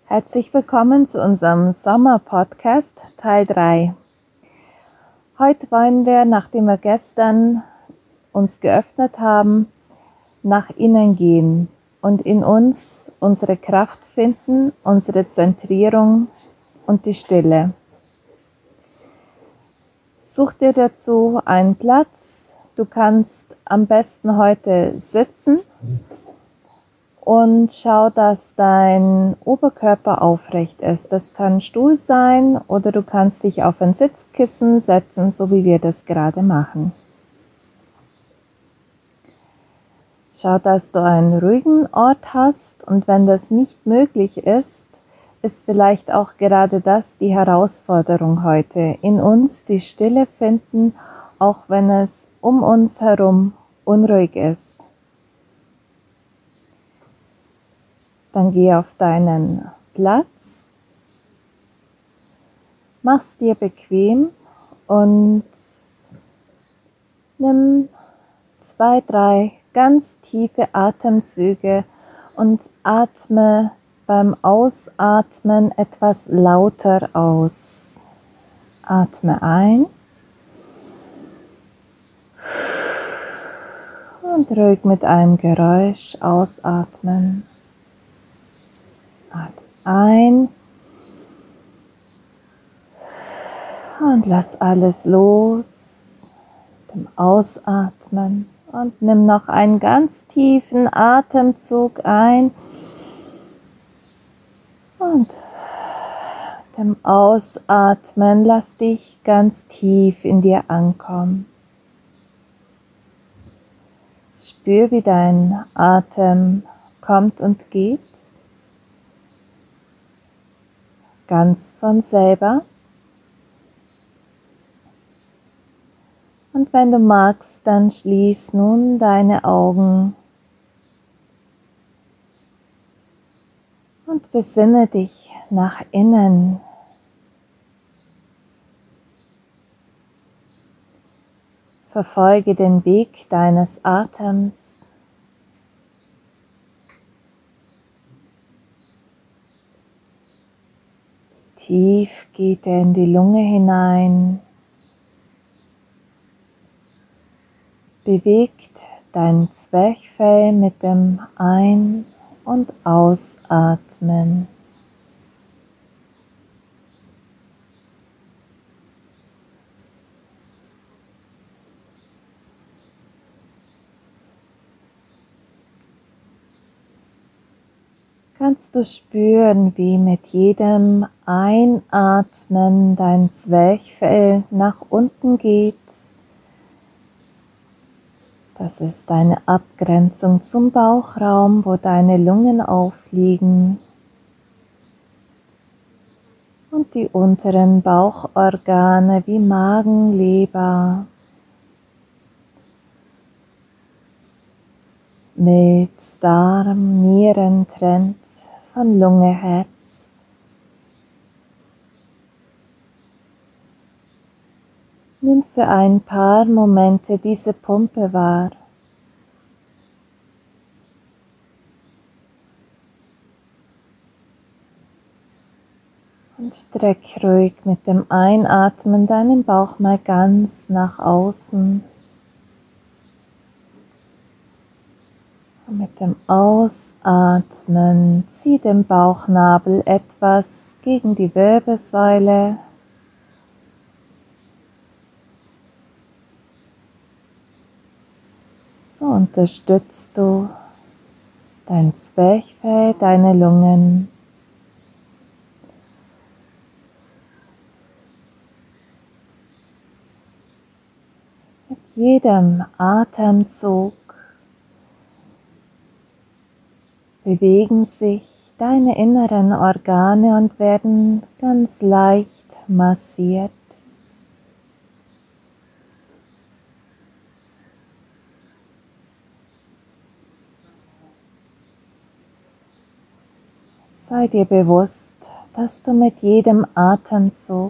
Herzlich willkommen zu unserem Sommer-Podcast Teil 3. Heute wollen wir, nachdem wir gestern uns geöffnet haben, nach innen gehen und in uns unsere Kraft finden, unsere Zentrierung und die Stille. Such dir dazu einen Platz. Du kannst am besten heute sitzen. Und schau, dass dein Oberkörper aufrecht ist. Das kann ein Stuhl sein oder du kannst dich auf ein Sitzkissen setzen, so wie wir das gerade machen. Schau, dass du einen ruhigen Ort hast und wenn das nicht möglich ist, ist vielleicht auch gerade das die Herausforderung heute. In uns die Stille finden, auch wenn es um uns herum unruhig ist. Dann geh auf deinen Platz, mach's dir bequem und nimm 2, 3 ganz tiefe Atemzüge und atme beim Ausatmen etwas lauter aus. Atme ein und ruhig mit einem Geräusch ausatmen. Atme ein und lass alles los. Mit dem Ausatmen und nimm noch einen ganz tiefen Atemzug ein und mit dem Ausatmen lass dich ganz tief in dir ankommen. Spür, wie dein Atem kommt und geht. Ganz von selber. Und wenn du magst, dann schließ nun deine Augen und besinne dich nach innen. Verfolge den Weg deines Atems. Tief geht er in die Lunge hinein, bewegt dein Zwerchfell mit dem Ein- und Ausatmen. Kannst du spüren, wie mit jedem Einatmen dein Zwerchfell nach unten geht. Das ist eine Abgrenzung zum Bauchraum, wo deine Lungen aufliegen. Und die unteren Bauchorgane wie Magen, Leber, Milz, Darm, Nieren trennt von Lunge, Herz. Nimm für ein paar Momente diese Pumpe wahr. Und streck ruhig mit dem Einatmen deinen Bauch mal ganz nach außen. Und mit dem Ausatmen zieh den Bauchnabel etwas gegen die Wirbelsäule. So unterstützt du dein Zwerchfell, deine Lungen. Mit jedem Atemzug bewegen sich deine inneren Organe und werden ganz leicht massiert. Sei dir bewusst, dass du mit jedem Atemzug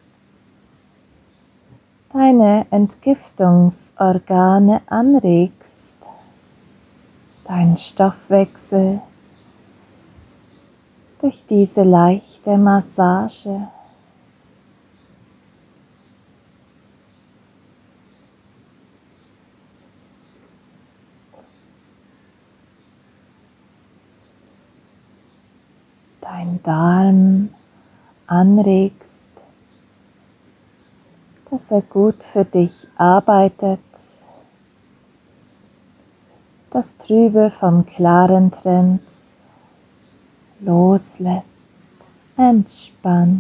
deine Entgiftungsorgane anregst, deinen Stoffwechsel, durch diese leichte Massage. Dein Darm anregst, dass er gut für dich arbeitet, das Trübe vom Klaren trennt, loslässt, entspannt.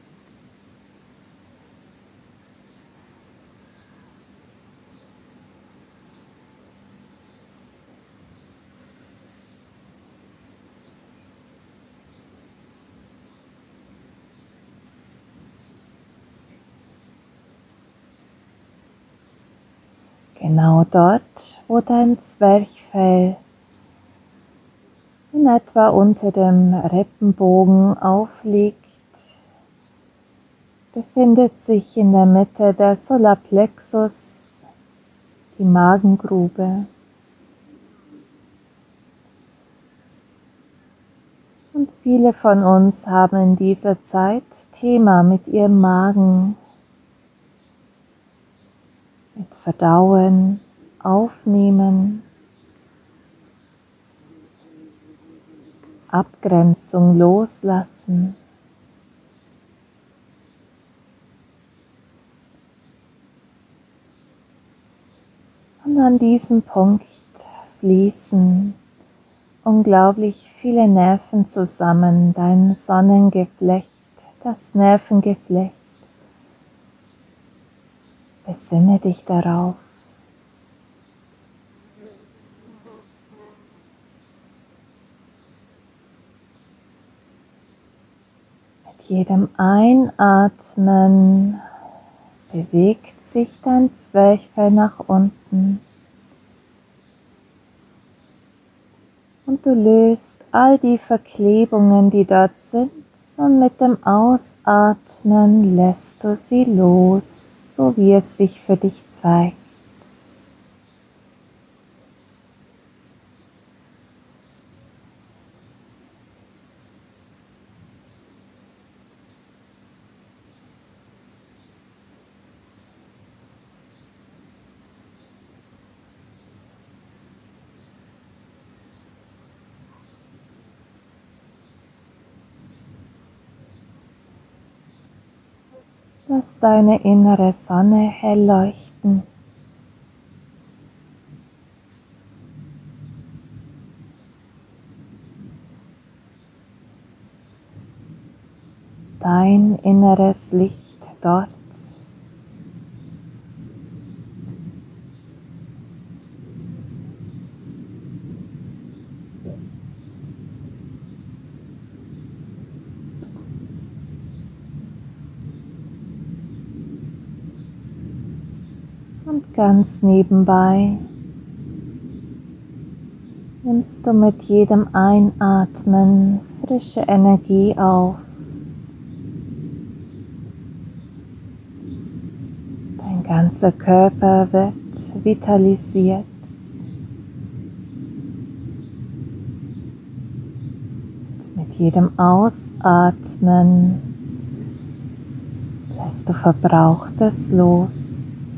Genau dort, wo dein Zwerchfell in etwa unter dem Rippenbogen aufliegt, befindet sich in der Mitte der Solarplexus, die Magengrube. Und viele von uns haben in dieser Zeit Thema mit ihrem Magen, mit Verdauen, Aufnehmen, Abgrenzung, Loslassen. Und an diesem Punkt fließen unglaublich viele Nerven zusammen, dein Sonnengeflecht, das Nervengeflecht. Besinne dich darauf. Mit jedem Einatmen bewegt sich dein Zwerchfell nach unten. Und du löst all die Verklebungen, die dort sind, und mit dem Ausatmen lässt du sie los, so wie es sich für dich zeigt. Lass deine innere Sonne hell leuchten. Dein inneres Licht dort. Und ganz nebenbei nimmst du mit jedem Einatmen frische Energie auf. Dein ganzer Körper wird vitalisiert. Und mit jedem Ausatmen lässt du Verbrauchtes los.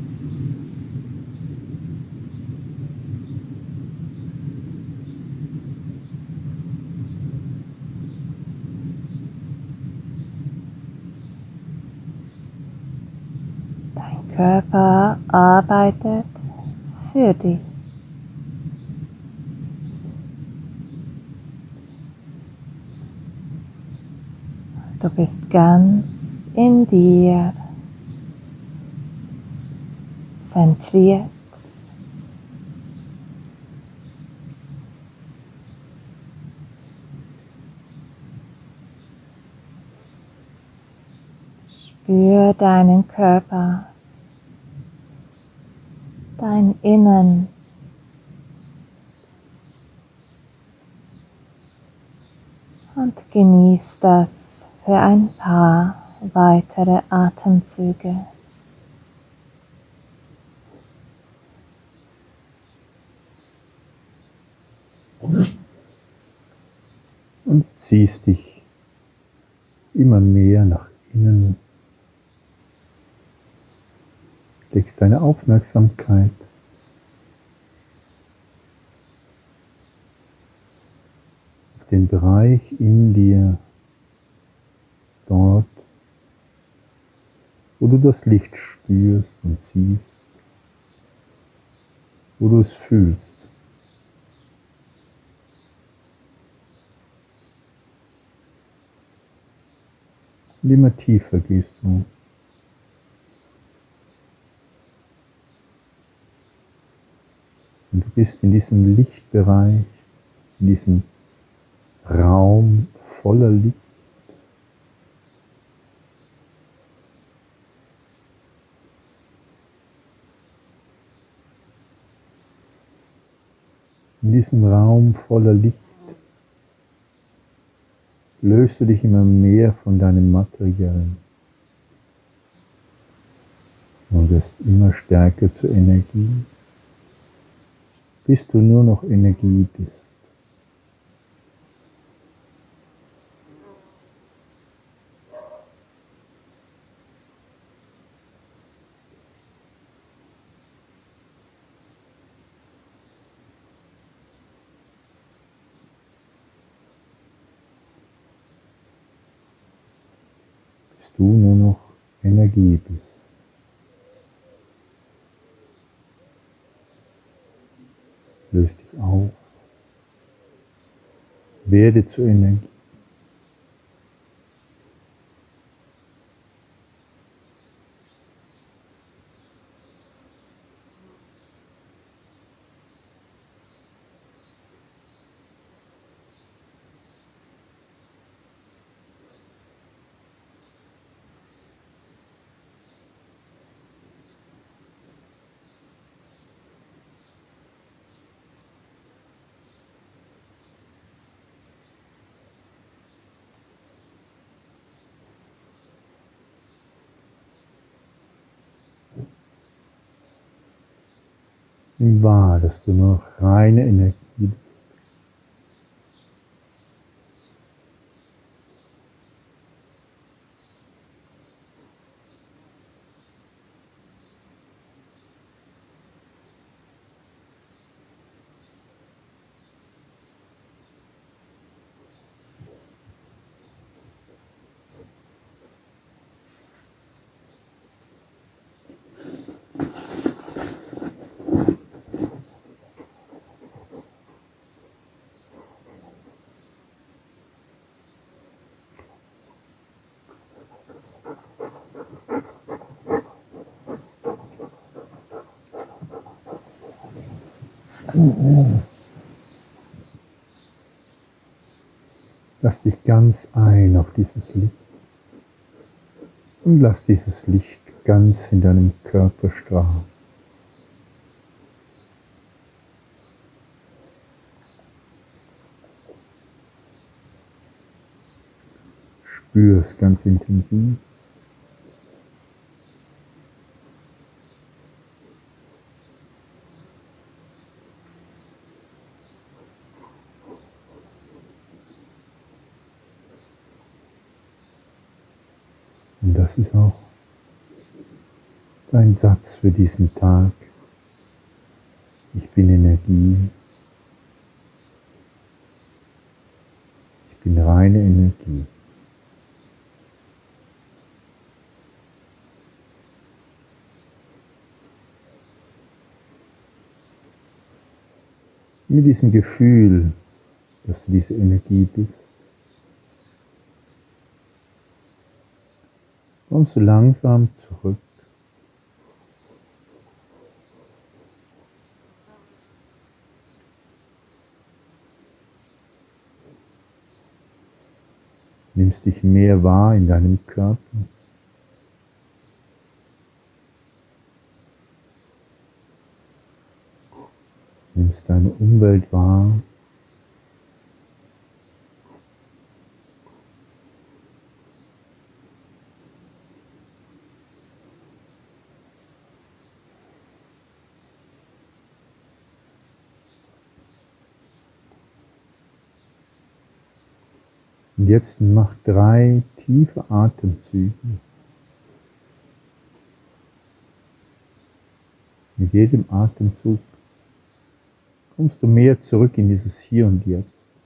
Dein Körper arbeitet für dich. Du bist ganz in dir, zentriert. Spür deinen Körper, dein Innen. Und genieß das für ein paar weitere Atemzüge. Und ziehst dich immer mehr nach innen. Legst deine Aufmerksamkeit auf den Bereich in dir, dort, wo du das Licht spürst und siehst, wo du es fühlst. Und immer tiefer gehst du. Und du bist in diesem Lichtbereich, in diesem Raum voller Licht. In diesem Raum voller Licht löst du dich immer mehr von deinem Materiellen und wirst immer stärker zur Energie, bis du nur noch Energie bist. Bis du nur noch Energie bist. Löst dich auf. Werde zur Energie. Nimm wahr, dass du nur noch reine Energie bist. Lass dich ganz ein auf dieses Licht und lass dieses Licht ganz in deinem Körper strahlen. Spür es ganz intensiv. Und das ist auch dein Satz für diesen Tag. Ich bin Energie. Ich bin reine Energie. Mit diesem Gefühl, dass du diese Energie bist, kommst du langsam zurück. Nimmst dich mehr wahr in deinem Körper. Nimmst deine Umwelt wahr. Und jetzt mach 3 tiefe Atemzüge. Mit jedem Atemzug kommst du mehr zurück in dieses Hier und Jetzt.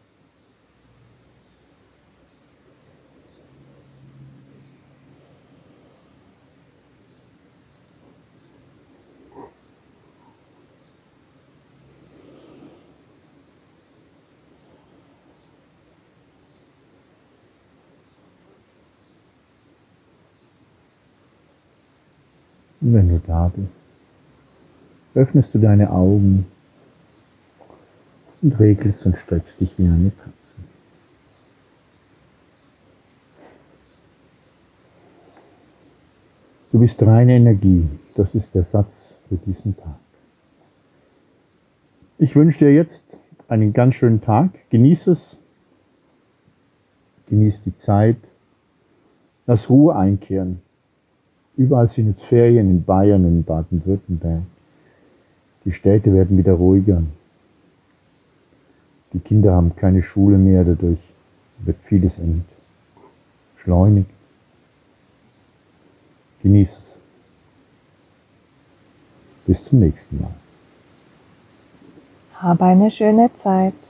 Und wenn du da bist, öffnest du deine Augen und regelst und streckst dich wie eine Katze. Du bist reine Energie, das ist der Satz für diesen Tag. Ich wünsche dir jetzt einen ganz schönen Tag, genieß es, genieß die Zeit, lass Ruhe einkehren. Überall sind jetzt Ferien in Bayern und in Baden-Württemberg. Die Städte werden wieder ruhiger. Die Kinder haben keine Schule mehr, dadurch wird vieles entschleunigt. Genieß es. Bis zum nächsten Mal. Habe eine schöne Zeit.